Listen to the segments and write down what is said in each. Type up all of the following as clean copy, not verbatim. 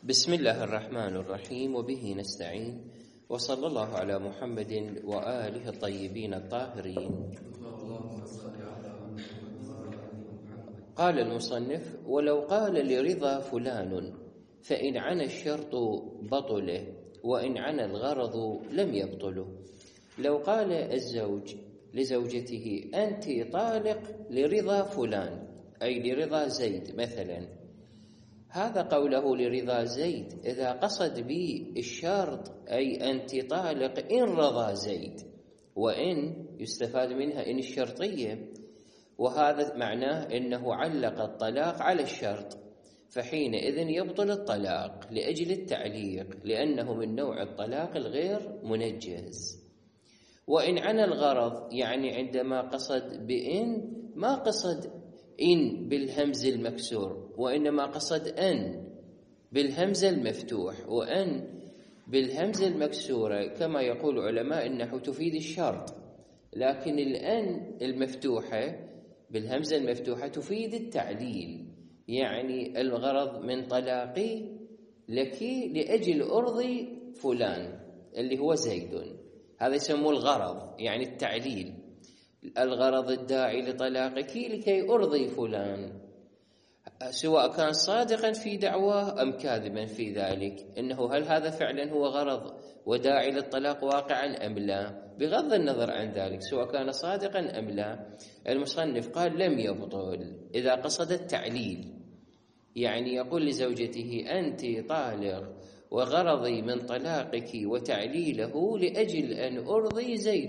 بسم الله الرحمن الرحيم وبه نستعين وصلى الله على محمد وآله الطيبين الطاهرين. قال المصنف: ولو قال لرضا فلان فإن عنا الشرط بطله وإن عنا الغرض لم يبطله. لو قال الزوج لزوجته: أنت طالق لرضا فلان، أي لرضا زيد مثلا، هذا قوله لرضا زيد إذا قصد به الشرط أي أنت طالق إن رضى زيد، وإن يستفاد منها إن الشرطية، وهذا معناه أنه علق الطلاق على الشرط، فحينئذ يبطل الطلاق لأجل التعليق، لأنه من نوع الطلاق الغير منجز. وإن عن الغرض، يعني عندما قصد بإن ما قصد إن بالهمز المكسور، وإنما قصد أن بالهمز المفتوح، وأن بالهمز المكسورة كما يقول علماء النحو تفيد الشرط، لكن الأن المفتوحة بالهمزة المفتوحة تفيد التعليل، يعني الغرض من طلاقي لك لأجل أرضي فلان اللي هو زيد، هذا يسموه الغرض، يعني التعليل. الغرض الداعي لطلاقك لكي أرضي فلان، سواء كان صادقا في دعواه أم كاذبا في ذلك، إنه هل هذا فعلا هو غرض وداعي للطلاق واقعا أم لا، بغض النظر عن ذلك سواء كان صادقا أم لا. المصنف قال لم يبطل إذا قصد التعليل، يعني يقول لزوجته: أنت طالق وغرضي من طلاقك وتعليله لأجل أن أرضي زيد،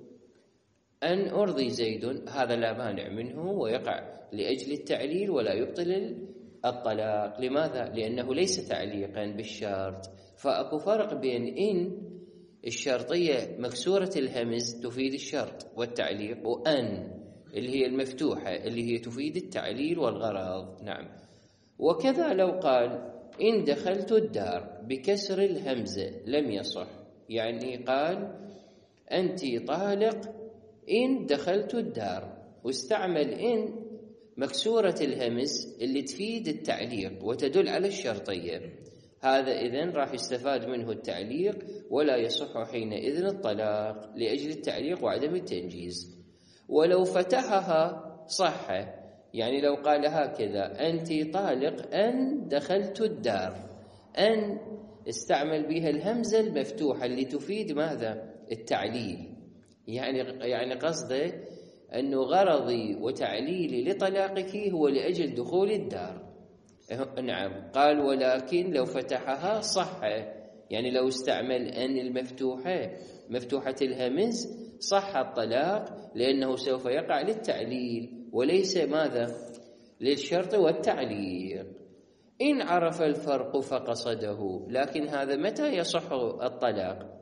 أن أرضي زيد، هذا لا مانع منه ويقع لأجل التعليل ولا يبطل الطلاق. لماذا؟ لأنه ليس تعليقا بالشرط، فأكو فرق بين إن الشرطية مكسورة الهمز تفيد الشرط والتعليق، وأن اللي هي المفتوحة اللي هي تفيد التعليل والغرض. نعم. وكذا لو قال: إن دخلت الدار بكسر الهمزة لم يصح، يعني قال أنت طالق إن دخلت الدار، واستعمل إن مكسورة الهمز اللي تفيد التعليق وتدل على الشرطية، هذا إذن راح يستفاد منه التعليق ولا يصح حينئذ الطلاق لأجل التعليق وعدم التنجيز. ولو فتحها صح، يعني لو قال هكذا: أنت طالق أن دخلت الدار، أن استعمل بها الهمزة المفتوحة اللي تفيد ماذا؟ التعليل، يعني قصده أنه غرضي وتعليلي لطلاقك هو لأجل دخول الدار. نعم. قال: ولكن لو فتحها صح، يعني لو استعمل أن المفتوحة مفتوحة الهمز صح الطلاق، لأنه سوف يقع للتعليل وليس ماذا؟ للشرط والتعليق. إن عرف الفرق فقصده، لكن هذا متى يصح الطلاق؟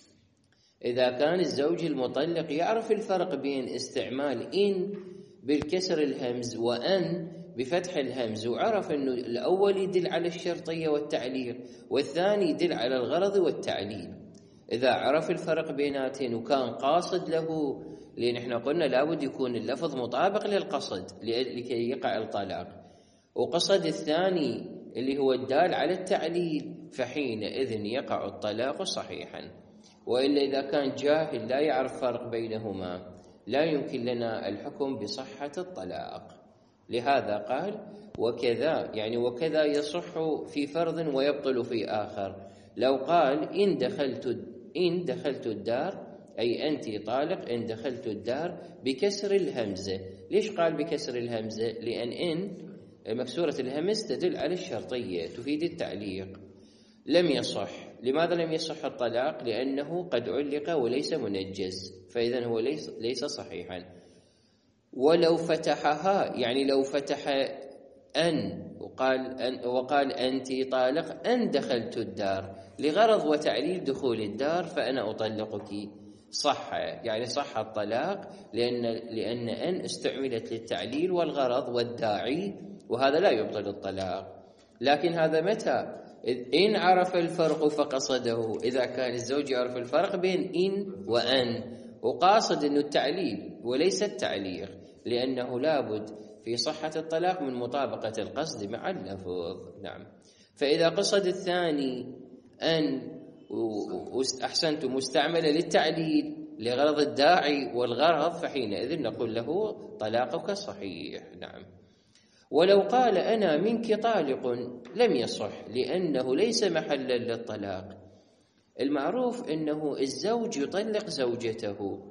إذا كان الزوج المطلق يعرف الفرق بين استعمال إن بالكسر الهمز وأن بفتح الهمز، وعرف أنه الأول يدل على الشرطية والتعليق والثاني يدل على الغرض والتعليل. إذا عرف الفرق بيناتهم وكان قاصد له، لأن احنا قلنا لابد يكون اللفظ مطابق للقصد لكي يقع الطلاق، وقصد الثاني اللي هو الدال على التعليل، فحينئذ يقع الطلاق صحيحا. وإلا إذا كان جاهل لا يعرف فرق بينهما لا يمكن لنا الحكم بصحة الطلاق. لهذا قال: وكذا، يعني وكذا يصح في فرض ويبطل في آخر. لو قال: إن دخلت الدار، أي أنت طالق إن دخلت الدار بكسر الهمزة. ليش قال بكسر الهمزة؟ لأن إن مكسورة الهمز تدل على الشرطية تفيد التعليق. لم يصح. لماذا لم يصح الطلاق؟ لأنه قد علق وليس منجز، فإذا هو ليس صحيحا. ولو فتحها، يعني لو فتح أن وقال أنت طالق أن دخلت الدار لغرض وتعليل دخول الدار فأنا أطلقك، صح، يعني صح الطلاق، لأن أن استعملت للتعليل والغرض والداعي، وهذا لا يبطل الطلاق. لكن هذا متى؟ إن عرف الفرق فقصده، إذا كان الزوج يعرف الفرق بين إن وأن وقاصد أنه التعليل وليس التعليق، لأنه لابد في صحة الطلاق من مطابقة القصد مع اللفظ. نعم. فإذا قصد الثاني أن أحسنتم مستعملة للتعليل لغرض الداعي والغرض، فحينئذ نقول له طلاقك صحيح. نعم. ولو قال أنا منك طالق لم يصح، لأنه ليس محلا للطلاق. المعروف أنه الزوج يطلق زوجته،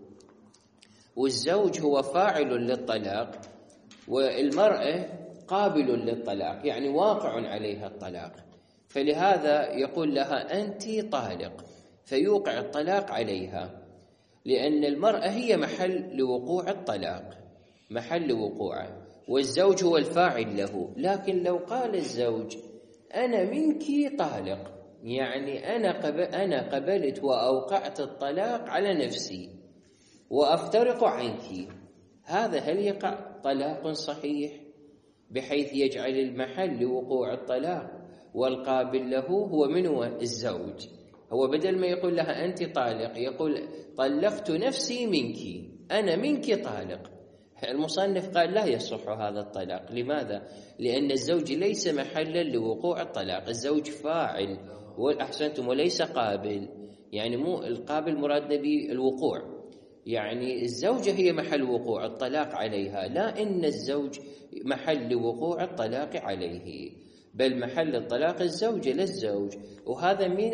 والزوج هو فاعل للطلاق، والمرأة قابل للطلاق، يعني واقع عليها الطلاق، فلهذا يقول لها أنت طالق، فيوقع الطلاق عليها، لأن المرأة هي محل لوقوع الطلاق، محل وقوعه، والزوج هو الفاعل له. لكن لو قال الزوج أنا منك طالق، يعني أنا قبلت وأوقعت الطلاق على نفسي وأفترق عنك، هذا هل يقع طلاق صحيح بحيث يجعل المحل لوقوع الطلاق والقابل له هو من هو؟ الزوج. هو بدل ما يقول لها أنت طالق يقول طلقت نفسي منك، أنا منك طالق. المصنف قال لا يصح هذا الطلاق. لماذا؟ لأن الزوج ليس محلا لوقوع الطلاق، الزوج فاعل والأحسنتم وليس قابل، يعني مو القابل مراد به الوقوع، يعني الزوجة هي محل وقوع الطلاق عليها، لا إن الزوج محل وقوع الطلاق عليه، بل محل الطلاق الزوجة للزوج. وهذا مين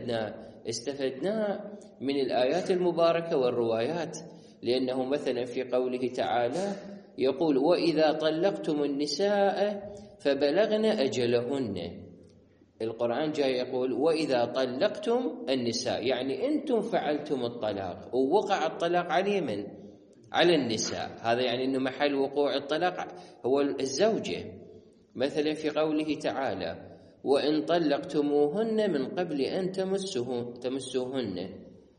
استفدناه من الآيات المباركة والروايات، لأنه مثلا في قوله تعالى يقول وإذا طلقتم النساء فبلغن أجلهن، القرآن جاء يقول وإذا طلقتم النساء، يعني أنتم فعلتم الطلاق ووقع الطلاق على من؟ على النساء، هذا يعني أنه محل وقوع الطلاق هو الزوجة. مثلا في قوله تعالى وإن طلقتموهن من قبل أن تمسوهن،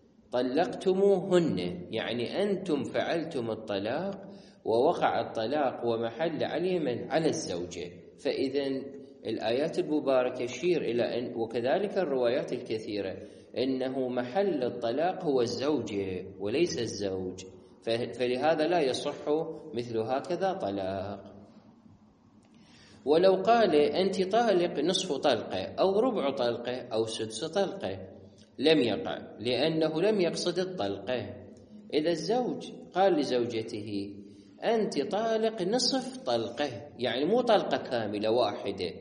طلقتموهن يعني أنتم فعلتم الطلاق ووقع الطلاق ومحل عليه من؟ على الزوجة. فإذا الآيات المباركة تشير إلى أن، وكذلك الروايات الكثيرة، أنه محل الطلاق هو الزوجة وليس الزوج، فلهذا لا يصح مثل هكذا طلاق. ولو قال أنت طالق نصف طلقة أو ربع طلقة أو سدس طلقة لم يقع، لأنه لم يقصد الطلقة. إذا الزوج قال لزوجته أنت طالق نصف طلقة، يعني مو طلقة كاملة واحدة،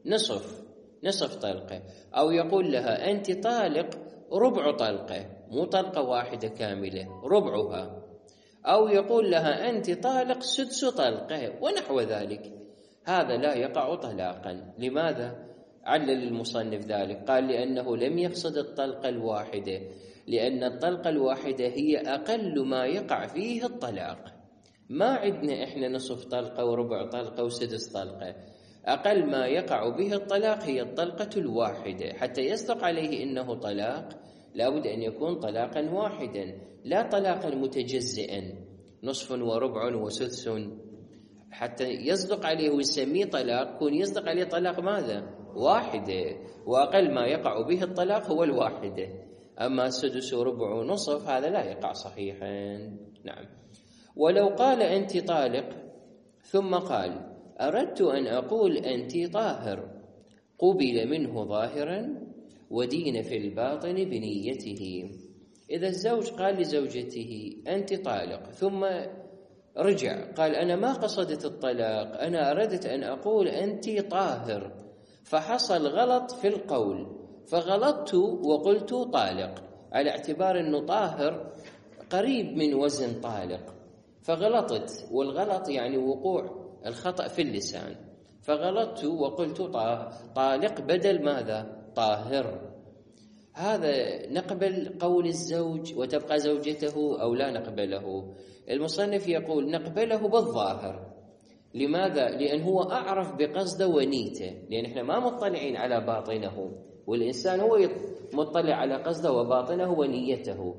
نصف طلقة، أو يقول لها أنت طالق ربع طلقة، مو طلقة واحدة كاملة، ربعها، أو يقول لها أنت طالق سدس طلقة ونحو ذلك، هذا لا يقع طلاقا. لماذا؟ علل المصنف ذلك، قال لأنه لم يقصد الطلقة الواحدة، لأن الطلقة الواحدة هي أقل ما يقع فيه الطلاق، ما عندنا إحنا نصف طلقة وربع طلقة وسدس طلقة، أقل ما يقع به الطلاق هي الطلقة الواحدة. حتى يصدق عليه إنه طلاق لابد أن يكون طلاقا واحدا، لا طلاقا متجزئا نصف وربع وسدس، حتى يصدق عليه ويسميه طلاق يكون يصدق عليه طلاق ماذا؟ واحدة، وأقل ما يقع به الطلاق هو الواحدة. أما سدس وربع ونصف هذا لا يقع صحيحا. نعم. ولو قال أنت طالق ثم قال أردت أن أقول أنت طاهر، قبل منه ظاهرا ودين في الباطن بنيته. إذا الزوج قال لزوجته أنت طالق ثم رجع قال أنا ما قصدت الطلاق، أنا أردت أن أقول أنت طاهر، فحصل غلط في القول، فغلطت وقلت طالق، على اعتبار أنه طاهر قريب من وزن طالق، فغلطت، والغلط يعني وقوع الخطأ في اللسان، فغلطت وقلت طالق بدل ماذا؟ طاهر. هذا نقبل قول الزوج وتبقى زوجته أو لا نقبله؟ المصنف يقول نقبله بالظاهر. لماذا؟ لأن هو أعرف بقصده ونيته، لأن إحنا ما مطلعين على باطنه، والإنسان هو مطلع على قصده وباطنه ونيته،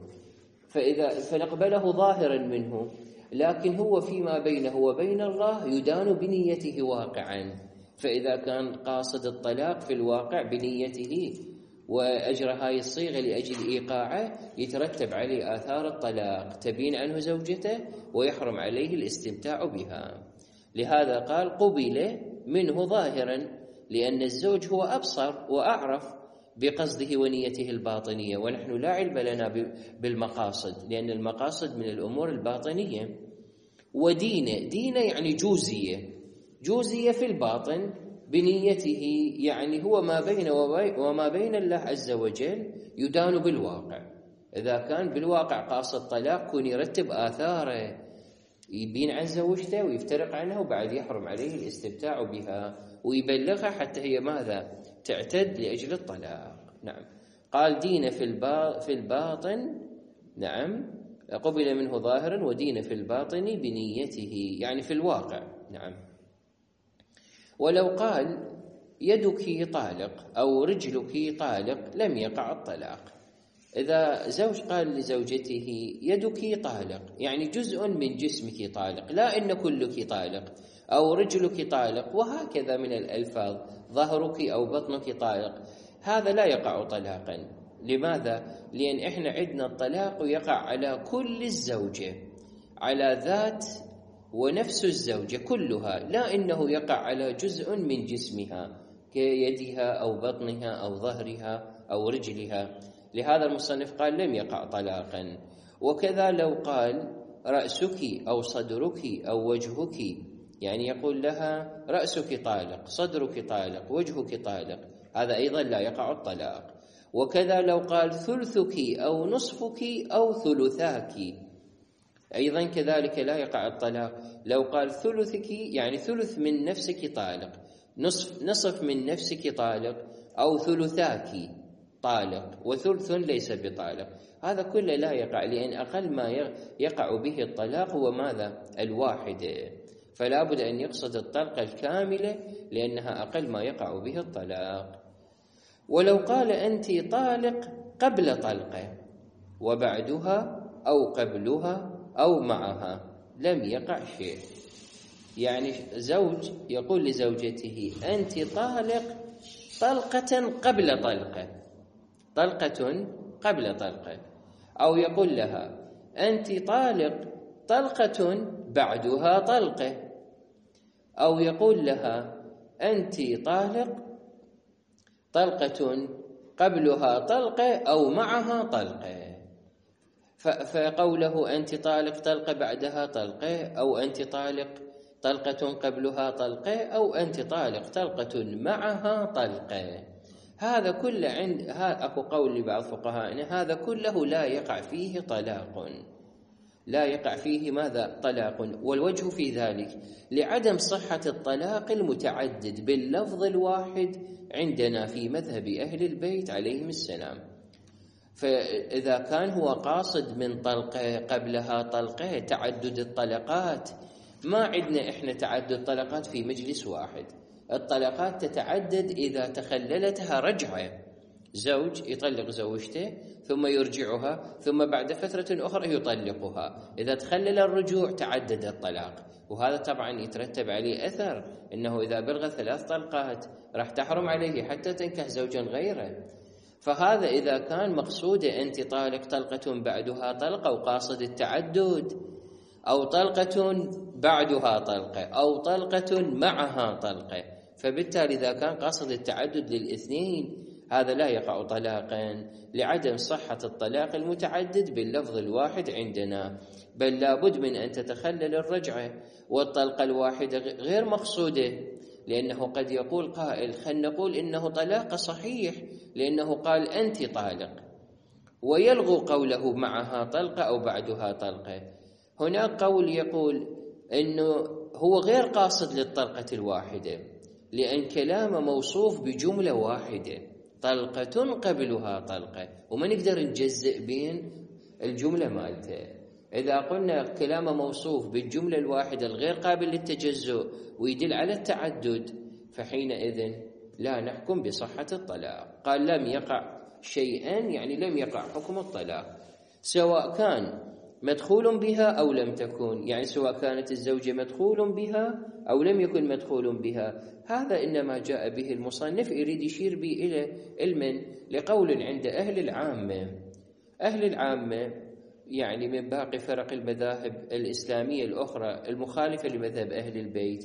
فنقبله ظاهرا منه، لكن هو فيما بينه وبين الله يدان بنيته واقعا. فإذا كان قاصد الطلاق في الواقع بنيته وأجرى هاي الصيغة لأجل إيقاعه، يترتب عليه آثار الطلاق، تبين عنه زوجته ويحرم عليه الاستمتاع بها. لهذا قال قبل منه ظاهرا، لأن الزوج هو أبصر وأعرف بقصده ونيته الباطنية، ونحن لا علم لنا بالمقاصد، لأن المقاصد من الأمور الباطنية. ودينه يعني جوزية في الباطن بنيته، يعني هو ما بين وما بين الله عز وجل يدان بالواقع. إذا كان بالواقع قاصد طلاق كون يرتب آثاره، يبين عن زوجته ويفترق عنها، وبعد يحرم عليه الاستمتاع بها ويبلغها حتى هي ماذا؟ تعتد لأجل الطلاق. نعم. قال دين في الباطن، نعم، قبل منه ظاهرا، ودين في الباطن بنيته يعني في الواقع. نعم. ولو قال يدك طالق أو رجلك طالق لم يقع الطلاق. إذا زوج قال لزوجته يدك طالق يعني جزء من جسمك طالق، لا إن كلك طالق، أو رجلك طالق، وهكذا من الألفاظ، ظهرك أو بطنك طالق، هذا لا يقع طلاقا. لماذا؟ لأن إحنا عندنا الطلاق يقع على كل الزوجة، على ذات ونفس الزوجة كلها، لا إنه يقع على جزء من جسمها كيدها أو بطنها أو ظهرها أو رجلها. لهذا المصنف قال لم يقع طلاقا. وكذا لو قال رأسك أو صدرك أو وجهك، يعني يقول لها رأسك طالق، صدرك طالق، وجهك طالق، هذا أيضا لا يقع الطلاق. وكذا لو قال ثلثك أو نصفك أو ثلثاك، أيضا كذلك لا يقع الطلاق. لو قال ثلثك يعني ثلث من نفسك طالق، نصف من نفسك طالق، أو ثلثاك طالق، وثلث ليس بطالق، هذا كله لا يقع، لأن أقل ما يقع به الطلاق هو ماذا؟ الواحدة، فلا بد أن يقصد الطلقة الكاملة لأنها أقل ما يقع به الطلاق. ولو قال أنت طالق قبل طلقة وبعدها أو قبلها أو معها لم يقع شيء. يعني زوج يقول لزوجته أنت طالق طلقة قبل طلقة، طلقة قبل طلقة، أو يقول لها أنت طالق طلقة بعدها طلقة، أو يقول لها أنت طالق طلقة قبلها طلقة أو معها طلقة. فقوله أنت طالق طلقة بعدها طلقة، أو أنت طالق طلقة قبلها طلقة، أو أنت طالق طلقة معها طلقة، هذا كله أكو قول لبعض فقهائنا هذا كله لا يقع فيه طلاق، لا يقع فيه ماذا؟ طلاق. والوجه في ذلك لعدم صحة الطلاق المتعدد باللفظ الواحد عندنا في مذهب أهل البيت عليهم السلام. فإذا كان هو قاصد من طلقة قبلها طلقة تعدد الطلقات، ما عندنا إحنا تعدد طلقات في مجلس واحد، الطلقات تتعدد إذا تخللتها رجعة، زوج يطلق زوجته ثم يرجعها ثم بعد فترة أخرى يطلقها، إذا تخلل الرجوع تعدد الطلاق، وهذا طبعا يترتب عليه أثر إنه إذا بلغ 3 طلقات راح تحرم عليه حتى تنكح زوجا غيره. فهذا إذا كان مقصوده أنت طالق طلقة بعدها طلقة وقاصد التعدد، أو طلقة بعدها طلقة، أو طلقة معها طلقة، فبالتالي إذا كان قاصد التعدد للاثنين هذا لا يقع طلاقا لعدم صحة الطلاق المتعدد باللفظ الواحد عندنا، بل لابد من أن تتخلل الرجعة، والطلقة الواحدة غير مقصودة، لأنه قد يقول قائل خلينا نقول إنه طلاق صحيح لأنه قال أنت طالق، ويلغو قوله معها طلقة أو بعدها طلقة. هناك قول يقول إنه هو غير قاصد للطلقة الواحدة، لأن كلامه موصوف بجملة واحدة، طلقة قبلها طلقة، وما نقدر نجزئ بين الجملة مالته. إذا قلنا كلامه موصوف بالجملة الواحدة الغير قابل للتجزؤ ويدل على التعدد، فحينئذ لا نحكم بصحة الطلاق. قال لم يقع شيئا يعني لم يقع حكم الطلاق، سواء كان مدخول بها أو لم تكن، يعني سواء كانت الزوجة مدخول بها أو لم يكن مدخول بها. هذا إنما جاء به المصنف يريد يشير به إلى علم لقول عند أهل العامة. أهل العامة يعني من باقي فرق المذاهب الإسلامية الأخرى المخالفة لمذهب أهل البيت،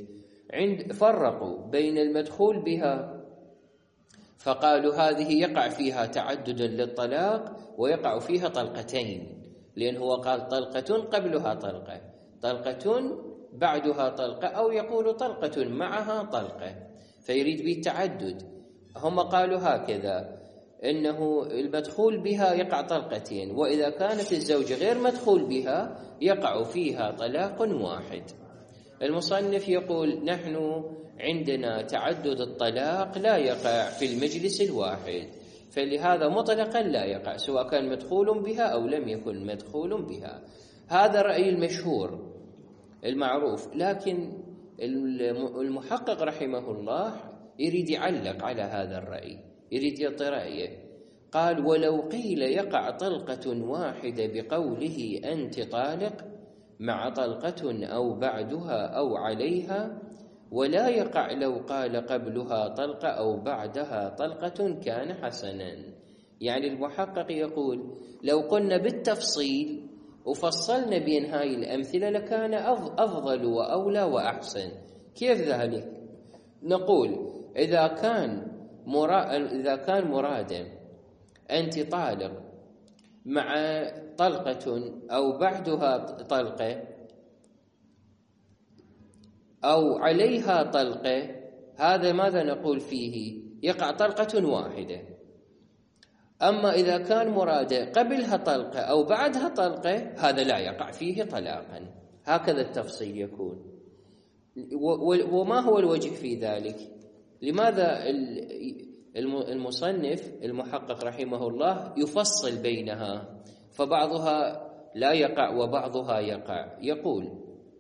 فرقوا بين المدخول بها فقالوا هذه يقع فيها تعدد للطلاق ويقع فيها طلقتين، لأن هو قال طلقة قبلها طلقة، طلقة بعدها طلقة، أو يقول طلقة معها طلقة، فيريد بالتعدد. هم قالوا هكذا، إنه المدخول بها يقع طلقتين، وإذا كانت الزوجة غير مدخول بها يقع فيها طلاق واحد. المصنف يقول نحن عندنا تعدد الطلاق لا يقع في المجلس الواحد، فلهذا مطلقا لا يقع سواء كان مدخول بها أو لم يكن مدخول بها. هذا رأي المشهور المعروف، لكن المحقق رحمه الله يريد يعلق على هذا الرأي، يريد يعطي رأيه. قال ولو قيل يقع طلقة واحدة بقوله أنت طالق مع طلقة أو بعدها أو عليها، ولا يقع لو قال قبلها طلقة أو بعدها طلقة كان حسنا. يعني المحقق يقول لو قلنا بالتفصيل وفصلنا بين هاي الأمثلة لكان أفضل وأولى وأحسن. كيف ذلك؟ نقول إذا كان مرادا أنت طالق مع طلقة أو بعدها طلقة أو عليها طلقة، هذا ماذا نقول فيه؟ يقع طلقة واحدة. أما إذا كان مراده قبلها طلقة أو بعدها طلقة هذا لا يقع فيه طلاقا. هكذا التفصيل يكون. وما هو الوجه في ذلك؟ لماذا المصنف المحقق رحمه الله يفصل بينها، فبعضها لا يقع وبعضها يقع؟ يقول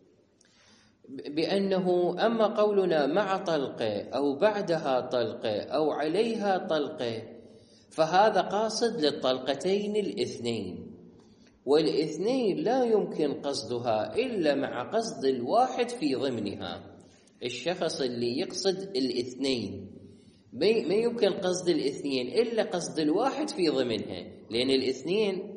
بأنه أما قولنا مع طلقة أو بعدها طلقة أو عليها طلقة فهذا قاصد للطلقتين الاثنين، والاثنين لا يمكن قصدها إلا مع قصد الواحد في ضمنها. الشخص اللي يقصد الاثنين ما يمكن قصد الاثنين إلا قصد الواحد في ضمنها، لأن الاثنين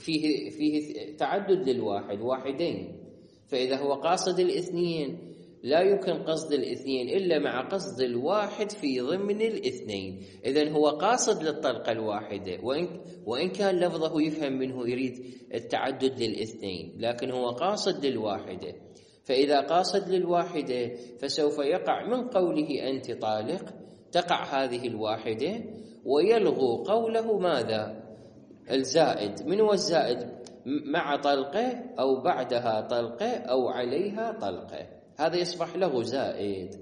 فيه تعدد للواحد، واحدين، فإذا هو قاصد الاثنين لا يمكن قصد الاثنين إلا مع قصد الواحد في ضمن الاثنين. إذن هو قاصد للطلقة الواحدة، وإن كان لفظه يفهم منه يريد التعدد للاثنين، لكن هو قاصد للواحدة. فإذا قاصد للواحدة فسوف يقع من قوله أنت طالق تقع هذه الواحدة، ويلغو قوله ماذا؟ الزائد. من هو الزائد؟ مع طلقة أو بعدها طلقة أو عليها طلقة، هذا يصبح له زائد.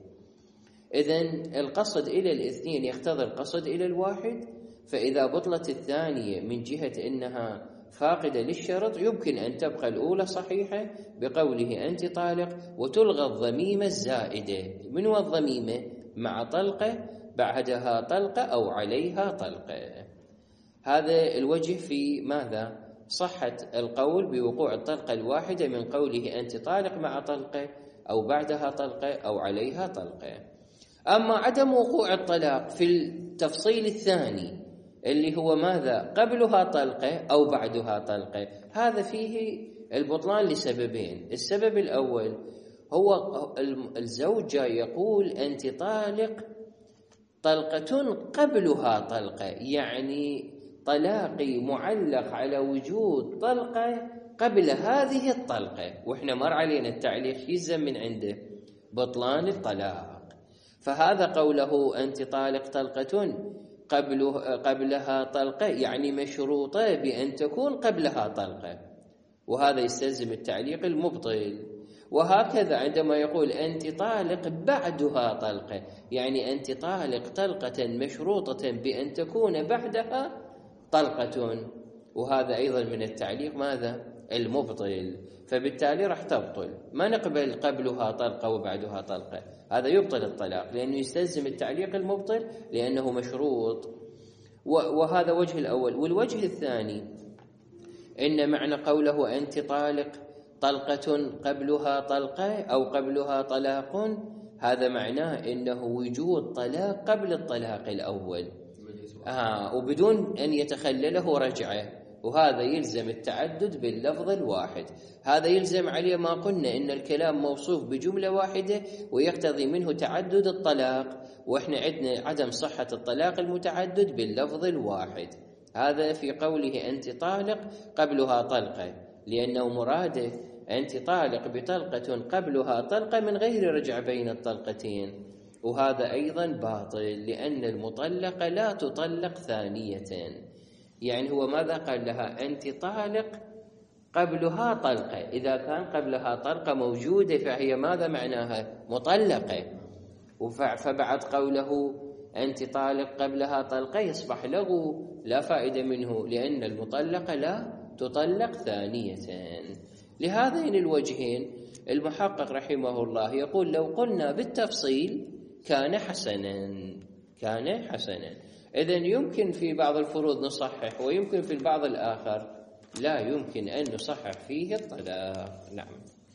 إذن القصد إلى الاثنين يقتضي القصد إلى الواحد، فإذا بطلت الثانية من جهة أنها فاقدة للشرط يمكن أن تبقى الأولى صحيحة بقوله أنت طالق، وتلغى الضميمة الزائدة. من هو الضميمة؟ مع طلقة بعدها طلقة أو عليها طلقة. هذا الوجه في ماذا؟ صحة القول بوقوع الطلقة الواحدة من قوله أنت طالق مع طلقة أو بعدها طلقة أو عليها طلقة. أما عدم وقوع الطلاق في التفصيل الثاني اللي هو ماذا؟ قبلها طلقة أو بعدها طلقة، هذا فيه البطلان لسببين. السبب الأول هو الزوج يقول أنت طالق طلقة قبلها طلقة، يعني طلاقي معلق على وجود طلقة قبل هذه الطلقة، وإحنا مر علينا التعليق يلزم من عنده بطلان الطلاق. فهذا قوله أنت طالق طلقة قبلها طلقة يعني مشروطة بأن تكون قبلها طلقة، وهذا يستلزم التعليق المبطل. وهكذا عندما يقول أنت طالق بعدها طلقة يعني أنت طالق طلقة مشروطة بأن تكون بعدها طلقة، وهذا أيضا من التعليق ماذا؟ المبطل. فبالتالي راح تبطل، ما نقبل قبلها طلقة وبعدها طلقة، هذا يبطل الطلاق لأنه يستلزم التعليق المبطل لأنه مشروط. وهذا وجه الأول. والوجه الثاني إن معنى قوله أنت طالق طلقة قبلها طلقة أو قبلها طلاق، هذا معناه إنه وجود طلاق قبل الطلاق الأول، وبدون أن يتخلله رجعة، وهذا يلزم التعدد باللفظ الواحد. هذا يلزم عليه ما قلنا إن الكلام موصوف بجملة واحدة ويقتضي منه تعدد الطلاق، وإحنا عندنا عدم صحة الطلاق المتعدد باللفظ الواحد. هذا في قوله أنت طالق قبلها طلقة، لأنه مراده أنت طالق بطلقة قبلها طلقة من غير رجع بين الطلقتين، وهذا أيضا باطل، لأن المطلقة لا تطلق ثانية. يعني هو ماذا قال لها؟ أنت طالق قبلها طلقة. إذا كان قبلها طلقة موجودة فهي ماذا معناها؟ مطلقة. فبعد قوله أنت طالق قبلها طلقة يصبح لغو لا فائدة منه، لأن المطلقة لا تطلق ثانية. لهذين الوجهين المحقق رحمه الله يقول لو قلنا بالتفصيل كان حسنا. إذن يمكن في بعض الفروض نصحح، ويمكن في البعض الآخر لا يمكن أن نصحح فيه الطلاق. نعم.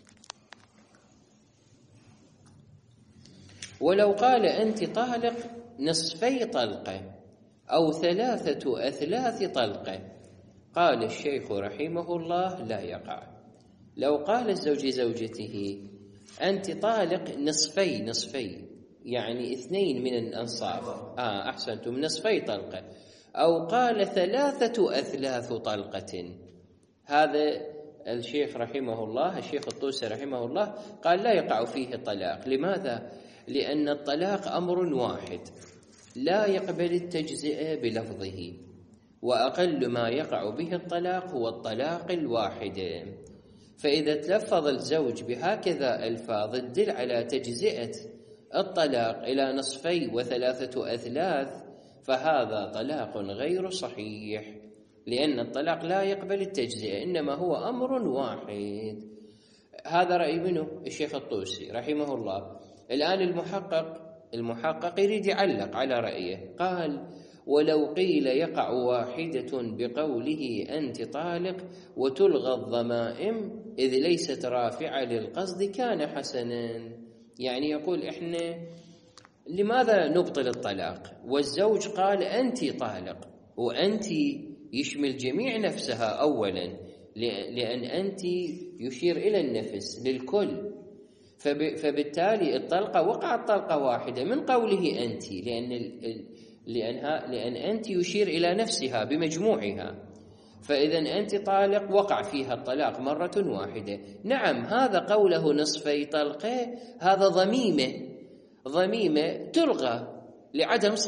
ولو قال أنت طالق نصفي طلقة أو 3 أثلاث طلقة، قال الشيخ رحمه الله لا يقع. لو قال الزوج زوجته أنت طالق نصفي يعني 2 من الأنصاف، أحسنتم، نصفي طلقة، أو قال 3 أثلاث طلقة، هذا الشيخ رحمه الله الشيخ الطوسي رحمه الله قال لا يقع فيه الطلاق. لماذا؟ لأن الطلاق أمر واحد لا يقبل التجزئة بلفظه، وأقل ما يقع به الطلاق هو الطلاق الواحد. فإذا تلفظ الزوج بهكذا ألفاظ تدل على تجزئة الطلاق إلى نصفي و3 أثلاث، فهذا طلاق غير صحيح، لأن الطلاق لا يقبل التجزئة، إنما هو أمر واحد. هذا رأي منه الشيخ الطوسي رحمه الله. الآن المحقق يريد يعلق على رأيه، قال ولو قيل يقع واحدة بقوله أنت طالق وتلغى الضمائم إذ ليست رافعة للقصد كان حسنا. يعني يقول إحنا لماذا نبطل الطلاق والزوج قال أنت طالق، وأنت يشمل جميع نفسها أولا، لأن أنت يشير إلى النفس للكل، فبالتالي الطلقة وقعت طلقة واحدة من قوله أنت، لأن أنت يشير إلى نفسها بمجموعها، فإذا أنت طالق وقع فيها الطلاق مرة واحدة. نعم، هذا قوله نصفي طلقة هذا ضميمة تلغى لعدم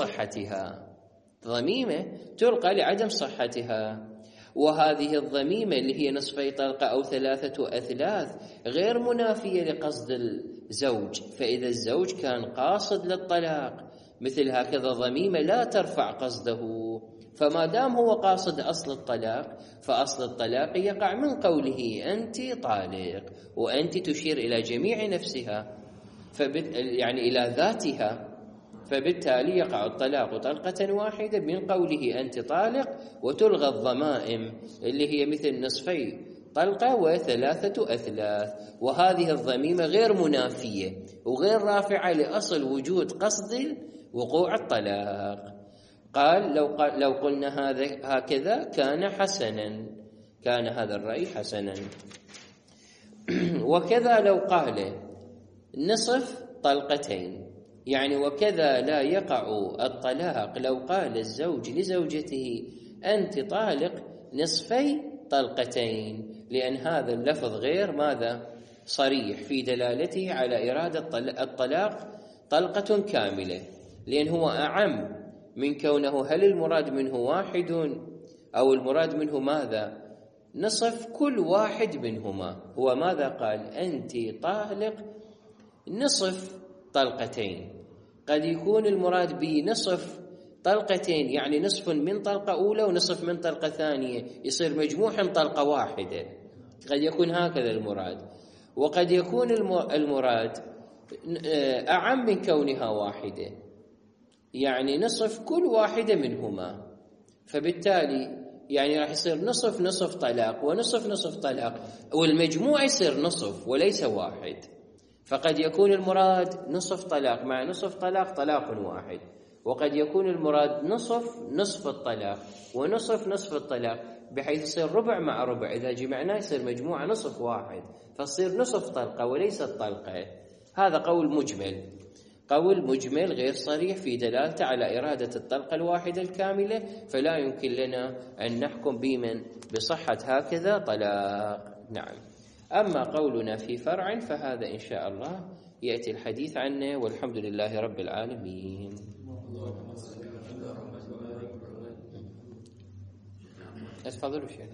صحتها، وهذه الضميمة اللي هي نصفي طلقة أو 3 أثلاث غير منافية لقصد الزوج، فإذا الزوج كان قاصد للطلاق مثل هكذا ضميمة لا ترفع قصده، فما دام هو قاصد أصل الطلاق فأصل الطلاق يقع من قوله أنت طالق، وأنت تشير إلى جميع نفسها يعني إلى ذاتها، فبالتالي يقع الطلاق طلقة واحدة من قوله أنت طالق، وتلغى الضمائم اللي هي مثل نصفي طلقة و3 أثلاث، وهذه الضميمة غير منافية وغير رافعة لأصل وجود قصد وقوع الطلاق. قال لو قلنا هكذا كان هذا الرأي حسنا. وكذا لو قال نصف طلقتين، يعني وكذا لا يقع الطلاق لو قال الزوج لزوجته أنت طالق نصفي طلقتين، لأن هذا اللفظ غير ماذا؟ صريح في دلالته على إرادة الطلاق طلقة كاملة، لأن هو أعم من كونه هل المراد منه واحد أو المراد منه ماذا؟ نصف كل واحد منهما. هو ماذا قال؟ أنت طالق نصف طلقتين، قد يكون المراد بنصف طلقتين يعني نصف من طلقة أولى ونصف من طلقة ثانية، يصير مجموعهم طلقة واحدة، قد يكون هكذا المراد. وقد يكون المراد أعم من كونها واحدة، يعني نصف كل واحدة منهما، فبالتالي يعني راح يصير نصف طلاق ونصف طلاق، والمجموع يصير نصف وليس واحد. فقد يكون المراد نصف طلاق مع نصف طلاق واحد، وقد يكون المراد نصف الطلاق ونصف الطلاق، بحيث يصير ربع مع ربع، إذا جمعناه يصير مجموعة نصف واحد، فتصير نصف طلقة وليست طلقة. هذا قول مجمل، قول مجمل غير صريح في دلالته على إرادة الطلقة الواحدة الكاملة، فلا يمكن لنا أن نحكم بمن بصحة هكذا طلاق. نعم. أما قولنا في فرع فهذا إن شاء الله يأتي الحديث عنه، والحمد لله رب العالمين. تفضلوا شيخ.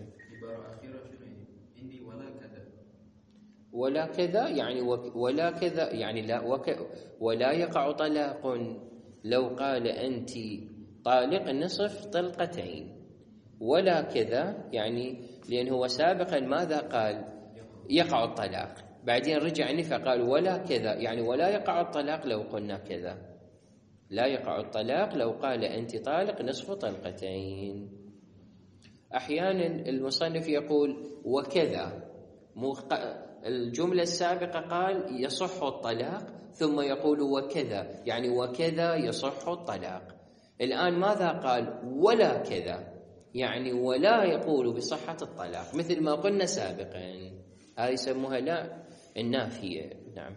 ولا كذا يعني ولا كذا يعني لا ولا يقع طلاق لو قال أنت طالق نصف طلقتين، ولا كذا يعني لأن هو سابقا ماذا قال؟ يقع الطلاق، بعدين رجع نفى قال ولا كذا يعني ولا يقع الطلاق لو قلنا كذا، لا يقع الطلاق لو قال أنت طالق نصف طلقتين. أحيانا المصنف يقول وكذا، الجملة السابقة قال يصح الطلاق ثم يقول وكذا يعني وكذا يصح الطلاق. الآن ماذا قال؟ ولا كذا يعني ولا يقول بصحة الطلاق، مثل ما قلنا سابقا، هذه يسموها لا النافية. نعم.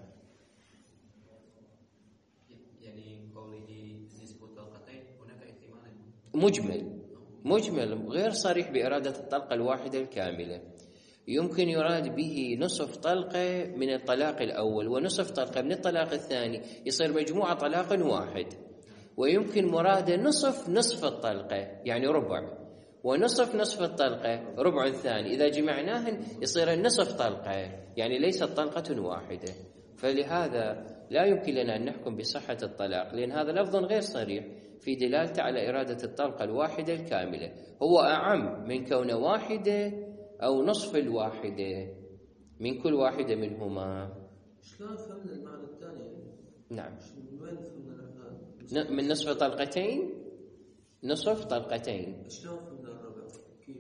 يعني قوله نصف طلقتين هناك احتمال مجمل غير صريح بإرادة الطلقة الواحدة الكاملة. يمكن يراد به نصف طلقة من الطلاق الأول ونصف طلقة من الطلاق الثاني، يصير مجموعة طلاق واحد. ويمكن مراد نصف الطلقة يعني ربع، ونصف الطلقة ربع ثاني، إذا جمعناهن يصير النصف طلقة يعني ليست طلقة واحدة. فلهذا لا يمكن لنا أن نحكم بصحة الطلاق، لأن هذا لفظ غير صريح في دلالته على إرادة الطلقة الواحدة الكاملة، هو أعم من كون واحدة أو نصف الواحدة من كل واحدة منهما. شلون فهمنا المعنى الثاني؟ نعم. من وين فهمنا من نصف طلقتين، نصف طلقتين. شلون فهمنا الربع؟ كيف؟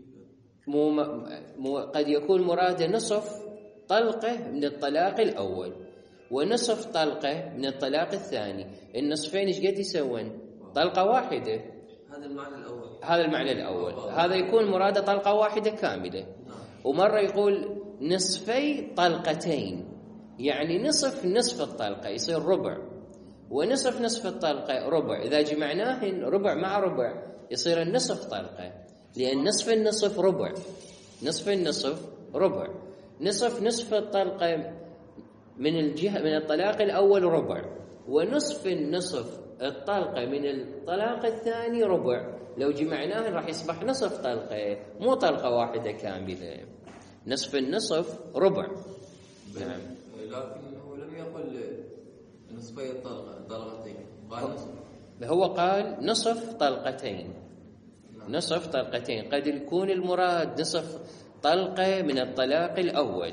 قد يكون مراده نصف طلقة من الطلاق الأول ونصف طلقة من الطلاق الثاني، النصفين ايش قد يسوون؟ طلقة واحدة. هذا المعنى الأول. هذا المعنى الأول، هذا يكون مراده طلقة واحدة كاملة. ومرة يقول نصفي طلقتين يعني نصف الطلقة يصير ربع، ونصف الطلقة ربع، إذا جمعناهن ربع مع ربع يصير النصف طلقة، لأن نصف ربع، نصف ربع، نصف الطلقة من الجهة من الطلاق الأول ربع، ونصف الطلقة من الطلاق الثاني ربع، لو جمعناهن راح يصبح نصف طلقة مو طلقة واحدة كاملة، نصف ربع. نعم. لكن هو لم يقل نصفي طلقتين، قال نصف. هو قال نصف طلقتين. نصف طلقتين قد يكون المراد نصف طلقة من الطلاق الأول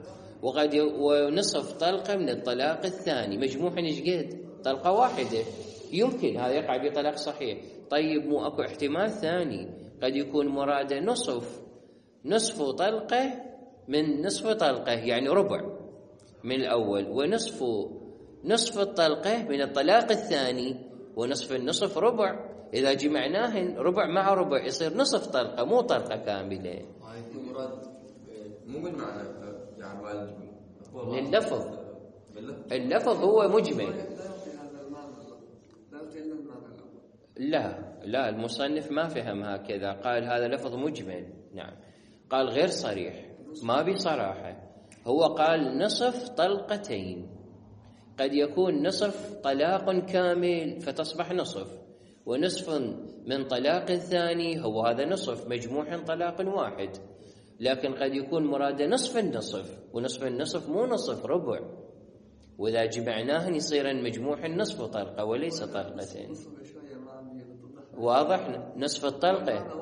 ونصف طلقة من الطلاق الثاني، مجموعا ايش قد؟ طلقة واحدة. يمكن هذا يقع بطلاق صحيح. طيب مو اكو احتمال ثاني، قد يكون مراده نصف طلقة من نصف طلقة يعني ربع من الأول، ونصف الطلقة من الطلاق الثاني، النصف ربع، إذا جمعناهن ربع مع ربع يصير نصف طلقة مو طلقة كاملة. هاي مراد مو بالمعنى يعني اللفظ هو مجمل. لا المصنف ما فهم هكذا، قال هذا لفظ مجمل. نعم. قال غير صريح، ما بصراحة، هو قال نصف طلقتين، قد يكون نصف طلاق كامل فتصبح نصف، ونصف من طلاق ثاني هو هذا نصف مجموع طلاق واحد، لكن قد يكون مراد نصف ونصف النصف مو نصف ربع، وإذا جمعناهن يصير مجموع نصف طلقة وليس طلقتين. واضح نصف الطلقة؟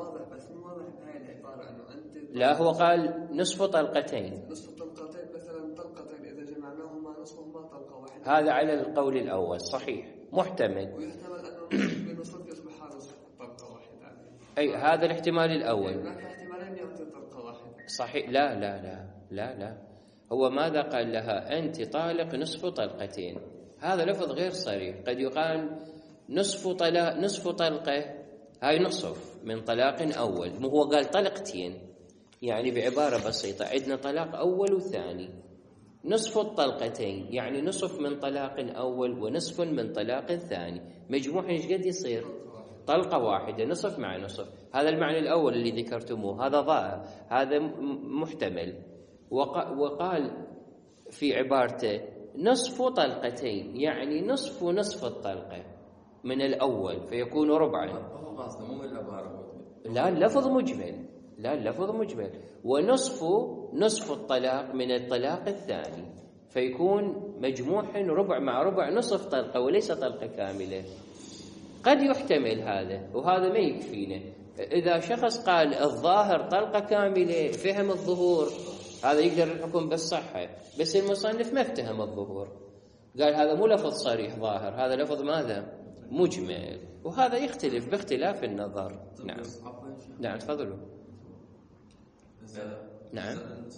لا هو قال نصف طلقتين. نصف طلقتين مثلا طلقتين إذا جمعناهما نصفهما طلقة واحدة. هذا على القول الأول صحيح، محتمل. ويحتمل أنه بنصف يصبح نصف طلقة واحدة. أي هذا الاحتمال الأول. هناك احتمالين يعطي طلقة واحدة. صحيح. لا هو ماذا قال لها؟ أنت طالق نصف طلقتين. هذا لفظ غير صريح، قد يقال نصف طلقة، هاي نصف من طلاق أول. مو هو قال طلقتين، يعني بعبارة بسيطة عندنا طلاق أول وثاني، نصف الطلقتين يعني نصف من طلاق أول ونصف من طلاق ثاني، مجموع ايش قد يصير؟ طلقة واحدة، نصف مع نصف. هذا المعنى الأول اللي ذكرتموه، هذا ضائع، هذا محتمل. وقال في عبارته نصف طلقتين، يعني نصف ونصف الطلقة من الأول فيكون ربعا. مو من العبارة. لا اللفظ مجمل، لا اللفظ مجمل. نصف الطلاق من الطلاق الثاني فيكون مجموع ربع مع ربع، نصف طلقة وليس طلقة كاملة. قد يحتمل هذا، وهذا ما يكفينا. إذا شخص قال الظاهر طلقة كاملة فهم الظهور، هذا يقدر الحكم بالصحة، بس المصنف ما افتهم الظهور، قال هذا مو لفظ صريح ظاهر، هذا لفظ ماذا؟ مجمل، وهذا يختلف باختلاف النظر. نعم نعم تفضلوا. نعم.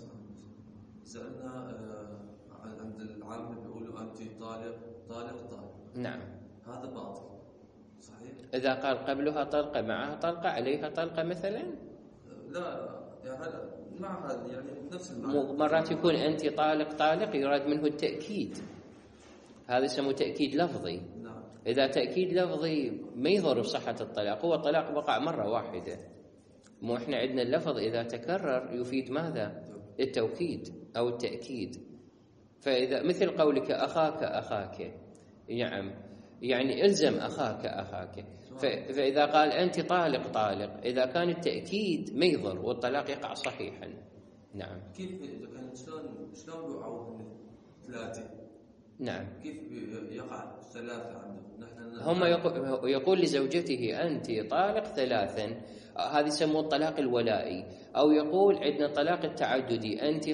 سألنا عند العامة بيقولوا أنت طالق. نعم. هذا باطل صحيح؟ إذا قال قبلها طلقة معها طلقة عليها طلقة مثلا؟ لا يعني مع هذا يعني نفس المعنى. مرات يكون أنت طالق يراد منه التأكيد، هذا يسمى تأكيد لفظي. نعم. إذا تأكيد لفظي ما يضر بصحة الطلاق، هو الطلاق وقع مرة واحدة. مو إحنا عندنا اللفظ إذا تكرر يفيد ماذا؟ التوكيد أو التأكيد. فإذا مثل قولك أخاك، نعم، يعني إلزم أخاك. فإذا قال أنت طالق، إذا كان التأكيد ما يضر والطلاق يقع صحيحا. نعم. كيف إذا كان شلون بيوعوا ثلاثة؟ نعم. كيف يقع ثلاثة عنده؟ هم يقول لزوجته أنت طالق ثلاثا، هذا يسموه الطلاق الولائي، أو يقول عندنا طلاق التعددي، أنت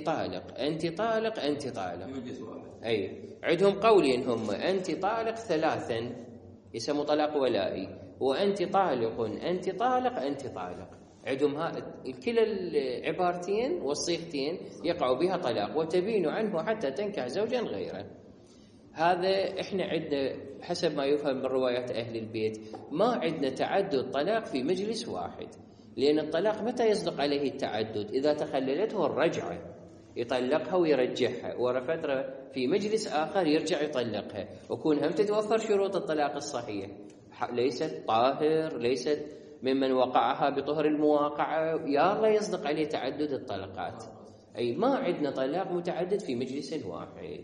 طالق. أي عندهم قولين، هم أنت طالق ثلاثا يسموه طلاق ولائي، وأنت طالق أنت طالق. عندهم كلا العبارتين والصيغتين يقع بها طلاق، وتبين عنه حتى تنكح زوجا غيره. هذا احنا عندنا حسب ما يفهم من روايات أهل البيت ما عندنا تعدد طلاق في مجلس واحد، لأن الطلاق متى يصدق عليه التعدد؟ إذا تخللته الرجعة، يطلقها ويرجعها، ورا فترة في مجلس آخر يرجع يطلقها، وكون هم تتوفر شروط الطلاق الصحيح، ليست طاهر، ليست ممن وقعها بطهر المواقعة، يا الله يصدق عليه تعدد الطلقات. أي ما عندنا طلاق متعدد في مجلس واحد.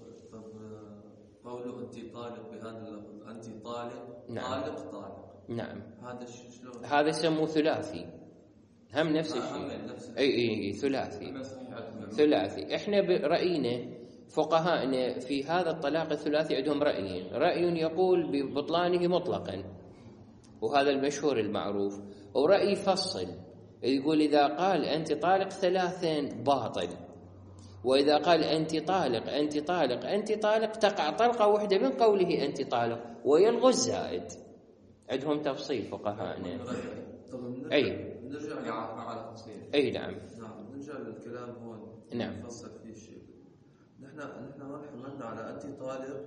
قوله أنت طالق بهذا اللفظ، أنت طالق. نعم. طالق. نعم. هذا شلون؟ هذا يسموه ثلاثي، هم نفس الشيء. أي ثلاثي. إحنا برأينا فقهاءنا في هذا الطلاق الثلاثي عندهم رأيين، رأي يقول ببطلانه مطلقا وهذا المشهور المعروف، ورأي فصل يقول إذا قال أنت طالق ثلاثا باطل، وإذا قال أنت طالق تقع طلقة واحدة من قوله أنت طالق ويلغى الزائد. عندهم تفصيل فقهاءنا. أي نرجع على تفصيل. أي نعم. نرجع للكلام هون. نعم. نفصل فيه شيء. نحن هون حملنا على أنت طالق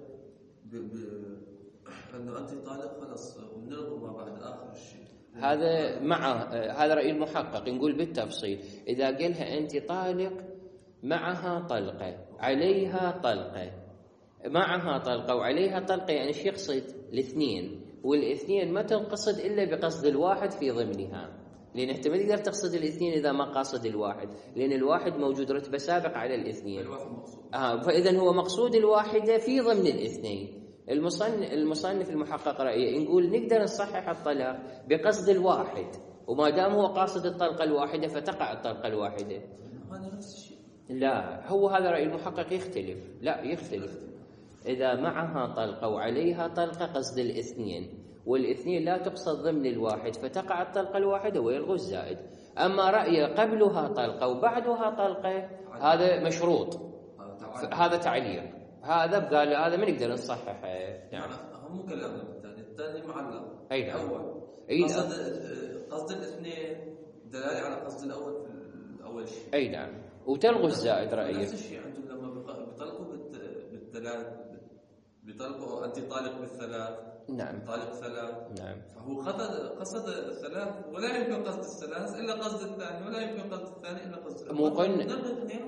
أنه أنت طالق خلاص، ونلغي ما بعد آخر الشيء. هذا هذا رأي المحقق، نقول بالتفصيل إذا قالها أنت طالق معها طلقة عليها طلقة، معها طلقة وعليها طلقة، يعني ايش يقصد؟ الاثنين، والاثنين ما تنقصد إلا بقصد الواحد في ضمنها، لأن أنت ما تقدر تقصد الاثنين إذا ما قاصد الواحد، لأن الواحد موجود رتبة سابق على الاثنين. فإذا هو مقصود الواحدة في ضمن الاثنين. المصنف المحقق رأيه نقول نقدر نصحح الطلاق بقصد الواحد، وما دام هو قاصد الطلقة الواحدة فتقع الطلقة الواحدة. هذا نفس الشيء. لا، هو هذا رأي المحقق يختلف. لا يختلف، إذا معها طلقة وعليها طلقة قصد الاثنين، والاثنين لا تقصد ضمن الواحد فتقع الطلقة الواحدة ويلغى الزائد. أما رأي قبلها طلقة وبعدها طلقة هذا مشروط، هذا تعليق، هذا قال هذا ما نقدر نصححه. نعم. هم كلامنا الثاني معلق. أي نعم. قصد الاثنين دلالة على قصد الأول في الأول شيء. أي نعم. وتلغى الزائد رأيه. نفس الشيء عندهم لما بيطلقوا بالثلاث، بيطلقوا أنت طالق بالثلاث، نعم. طالق ثلاث. نعم. فهو قصد الثلاث ولا يمكن قصد الثلاث إلا قصد الثاني، ولا يمكن قصد الثاني إلا قصد مو قلنا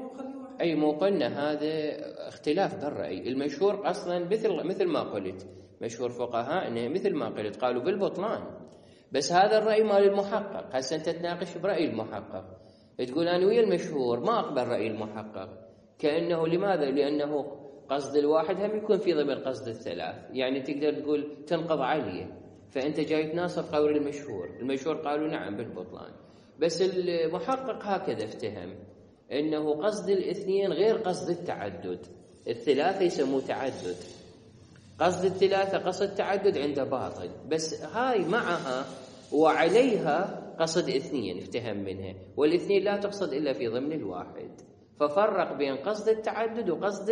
أي مو قلنا هذا اختلاف بالرأي. المشهور أصلا مثل ما قلت، مشهور فقهاء مثل ما قلت قالوا بالبطلان، بس هذا الرأي مال المحقق. هسه أنت تناقش برأي المحقق، تقول أنا ويا المشهور ما أقبل رأي المحقق، كأنه لماذا؟ لأنه قصد الواحد هم يكون في ضمن قصد الثلاث، يعني تقدر تقول تنقض عليه، فأنت جاي تناصر قول المشهور قالوا نعم بالبطلان. بس المحقق هكذا افتهم أنه قصد الاثنين غير قصد التعدد، الثلاثة يسموه تعدد، قصد الثلاثة قصد تعدد عنده باطل، بس هاي معها وعليها قصد اثنين افتهم منها، والاثنين لا تقصد إلا في ضمن الواحد، ففرق بين قصد التعدد وقصد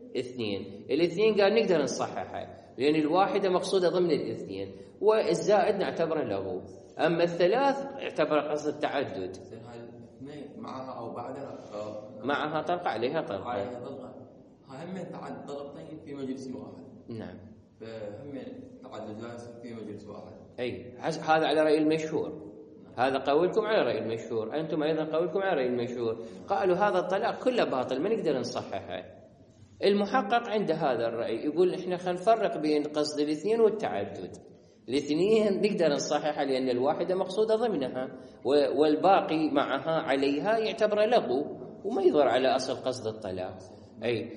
الاثنين قال نقدر نصححها لأن الواحدة مقصودة ضمن الاثنين، والزائد نعتبره لغو، أما الثلاث اعتبر قصد التعدد. معها أو بعدها معها طلقة عليها طلقة. هم تعدد طلقتين في مجلس واحد. نعم. فهم تعدد جالس في مجلس واحد. أي هذا على رأي المشهور، هذا قولكم على رأي المشهور، أنتم أيضا قولكم على رأي المشهور. قالوا هذا الطلاق كله باطل ما نقدر نصححه. المحقق عنده هذا الرأي، يقول إحنا خلينا نفرق بين قصد الاثنين والتعدد. الاثنين نقدر نصححها لأن الواحدة مقصودة ضمنها، والباقي معها عليها يعتبر لغو وما يضر على أصل قصد الطلاق. أي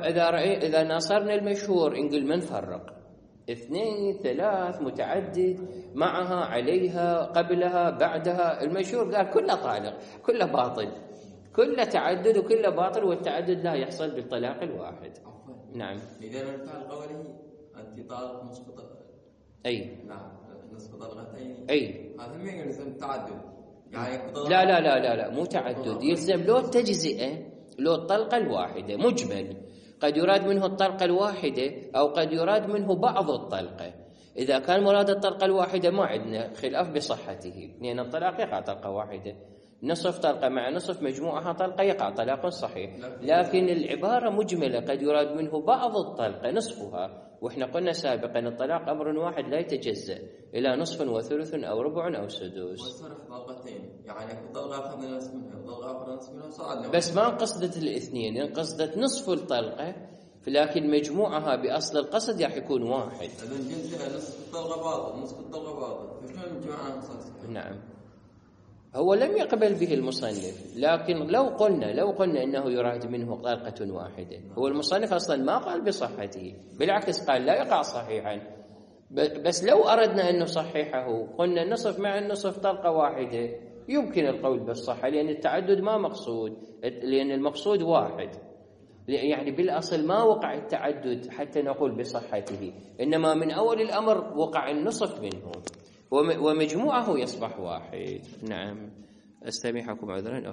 إذا ناصرنا المشهور نقول ما نفرق، اثنين ثلاث متعدد معها عليها قبلها بعدها. المشهور قال كله طالق كله باطل، كله تعدد وكله باطل، والتعدد لا يحصل بالطلاق الواحد. نعم. إذا انتهى قوله أنت طالق مسقط. أي نعم نصف طلقتين. أي هذا ما يلزم تعدد يعني. لا لا لا لا لا مو تعدد، يلزم لو التجزئة، لو الطلقة الواحدة مجمل، قد يراد منه الطلقة الواحدة أو قد يراد منه بعض الطلقة. إذا كان مراد الطلقة الواحدة ما عندنا خلاف بصحته، لأن الطلاق يقع طلقة واحدة، نصف طلقة مع نصف مجموعها طلقة يقع طلاق صحيح. لكن العبارة مجملة، قد يراد منه بعض الطلقة نصفها، وإحنا قلنا سابقا الطلاق أمر واحد لا يتجزأ إلى نصف وثلث أو ربع أو سدس. والصرف طلقتين يعني طلقة أخذنا نصف منها وطلقة أخذنا نصف منها صعدنا، بس ما انقصدت الاثنين، انقصدت نصف الطلقة، لكن مجموعها بأصل القصد راح يكون واحد. إذا جنسها نصف الطلقة باطل نصف الطلقة باطل، فشلون نجمعها نصف؟ نعم. هو لم يقبل به المصنف، لكن لو قلنا انه يراد منه طلقة واحدة، هو المصنف اصلا ما قال بصحته، بالعكس قال لا يقع صحيحا، بس لو اردنا ان نصححه قلنا النصف مع النصف طلقة واحدة يمكن القول بالصحة، لان التعدد ما مقصود، لان المقصود واحد، يعني بالاصل ما وقع التعدد حتى نقول بصحته، انما من اول الامر وقع النصف منه ومجموعه يصبح واحد. نعم. استميحكم عذرا.